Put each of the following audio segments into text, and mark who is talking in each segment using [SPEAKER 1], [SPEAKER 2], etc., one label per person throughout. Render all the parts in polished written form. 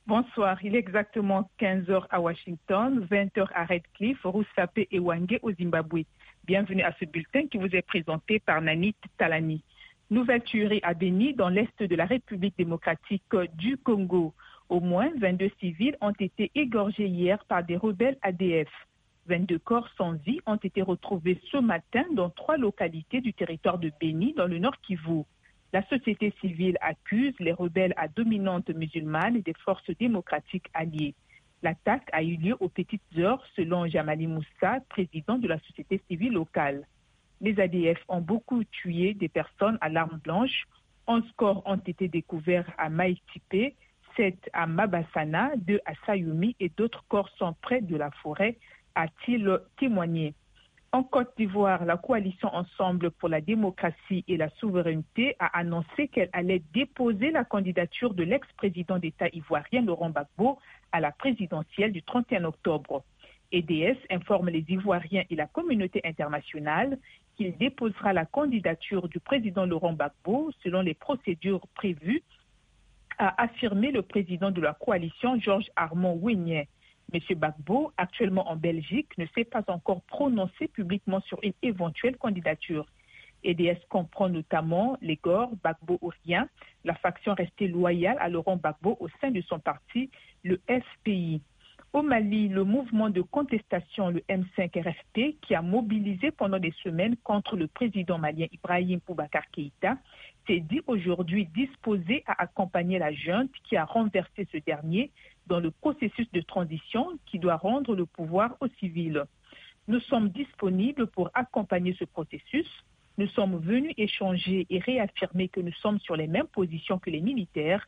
[SPEAKER 1] Bonsoir, il est exactement 15 heures à Washington, 20 heures à Redcliffe, Roussapé et Wangé au Zimbabwe. Bienvenue à ce bulletin qui vous est présenté par Nanit Talani. Nouvelle tuerie à Beni dans l'est de la République démocratique du Congo. Au moins 22 civils ont été égorgés hier par des rebelles ADF. 22 corps sans vie ont été retrouvés ce matin dans 3 localités du territoire de Beni dans le nord Kivu. La société civile accuse les rebelles à dominante musulmane et des forces démocratiques alliées. L'attaque a eu lieu aux petites heures selon Jamali Moussa, président de la société civile locale. Les ADF ont beaucoup tué des personnes à l'arme blanche. 11 corps ont été découverts à Maïtipé, 7 à Mabassana, 2 à Sayumi et d'autres corps sont près de la forêt, a-t-il témoigné. En Côte d'Ivoire, la coalition Ensemble pour la démocratie et la souveraineté a annoncé qu'elle allait déposer la candidature de l'ex-président d'État ivoirien Laurent Gbagbo à la présidentielle du 31 octobre. EDS informe les Ivoiriens et la communauté internationale qu'il déposera la candidature du président Laurent Gbagbo selon les procédures prévues, a affirmé le président de la coalition Georges Armand Ouignet. M. Gbagbo, actuellement en Belgique, ne s'est pas encore prononcé publiquement sur une éventuelle candidature. EDS comprend notamment les GOR, Gbagbo-Orien, la faction restée loyale à Laurent Gbagbo au sein de son parti, le FPI. Au Mali, le mouvement de contestation, le M5-RFP, qui a mobilisé pendant des semaines contre le président malien Ibrahim Boubacar Keïta, s'est dit aujourd'hui disposé à accompagner la junte qui a renversé ce dernier dans le processus de transition qui doit rendre le pouvoir aux civils. Nous sommes disponibles pour accompagner ce processus. Nous sommes venus échanger et réaffirmer que nous sommes sur les mêmes positions que les militaires,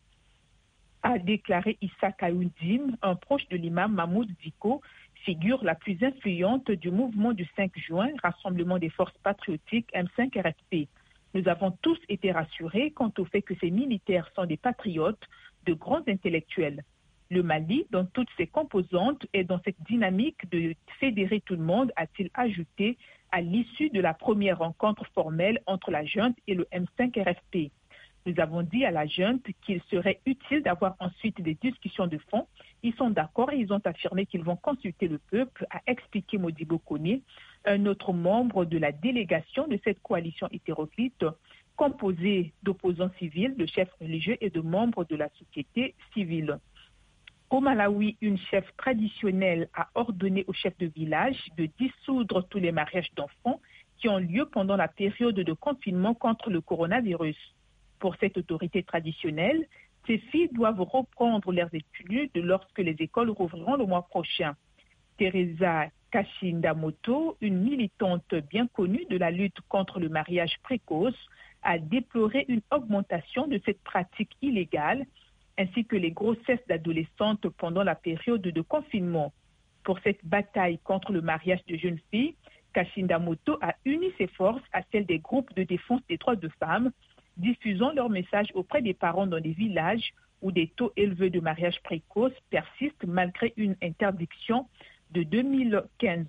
[SPEAKER 1] a déclaré Issa Kaoudim, un proche de l'imam Mahmoud Diko, figure la plus influente du mouvement du 5 juin, Rassemblement des forces patriotiques M5-RFP. Nous avons tous été rassurés quant au fait que ces militaires sont des patriotes, de grands intellectuels. Le Mali, dans toutes ses composantes, est dans cette dynamique de fédérer tout le monde, a-t-il ajouté, à l'issue de la première rencontre formelle entre la junte et le M5-RFP. Nous avons dit à la junte qu'il serait utile d'avoir ensuite des discussions de fond. Ils sont d'accord et ils ont affirmé qu'ils vont consulter le peuple, a expliqué Modibo Koné, un autre membre de la délégation de cette coalition hétéroclite composée d'opposants civils, de chefs religieux et de membres de la société civile. Au Malawi, une chef traditionnelle a ordonné aux chefs de village de dissoudre tous les mariages d'enfants qui ont lieu pendant la période de confinement contre le coronavirus. Pour cette autorité traditionnelle, ces filles doivent reprendre leurs études lorsque les écoles rouvriront le mois prochain. Teresa Kashindamoto, une militante bien connue de la lutte contre le mariage précoce, a déploré une augmentation de cette pratique illégale ainsi que les grossesses d'adolescentes pendant la période de confinement. Pour cette bataille contre le mariage de jeunes filles, Kashindamoto a uni ses forces à celles des groupes de défense des droits de femmes, diffusant leurs messages auprès des parents dans des villages où des taux élevés de mariage précoce persistent malgré une interdiction de 2015.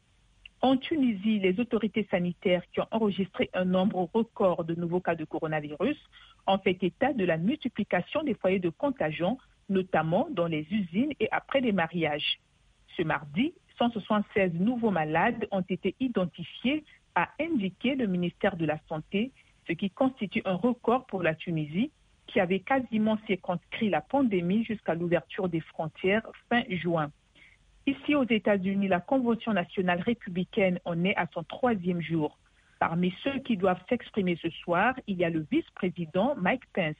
[SPEAKER 1] En Tunisie, les autorités sanitaires qui ont enregistré un nombre record de nouveaux cas de coronavirus ont fait état de la multiplication des foyers de contagion, notamment dans les usines et après les mariages. Ce mardi, 176 nouveaux malades ont été identifiés, a indiqué le ministère de la Santé, ce qui constitue un record pour la Tunisie, qui avait quasiment circonscrit la pandémie jusqu'à l'ouverture des frontières fin juin. Ici aux États-Unis, la Convention nationale républicaine en est à son 3e jour. Parmi ceux qui doivent s'exprimer ce soir, il y a le vice-président Mike Pence.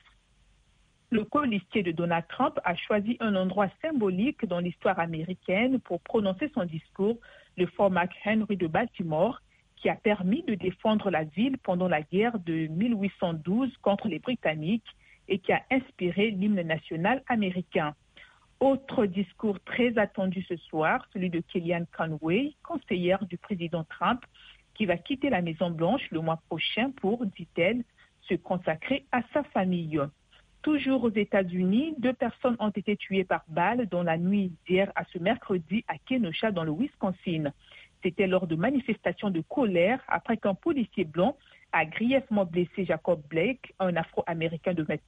[SPEAKER 1] Le colistier de Donald Trump a choisi un endroit symbolique dans l'histoire américaine pour prononcer son discours, le Fort McHenry de Baltimore, qui a permis de défendre la ville pendant la guerre de 1812 contre les Britanniques et qui a inspiré l'hymne national américain. Autre discours très attendu ce soir, celui de Kellyanne Conway, conseillère du président Trump, qui va quitter la Maison-Blanche le mois prochain pour, dit-elle, se consacrer à sa famille. Toujours aux États-Unis, 2 personnes ont été tuées par balle dans la nuit d'hier à ce mercredi à Kenosha dans le Wisconsin. C'était lors de manifestations de colère après qu'un policier blanc a grièvement blessé Jacob Blake, un Afro-Américain de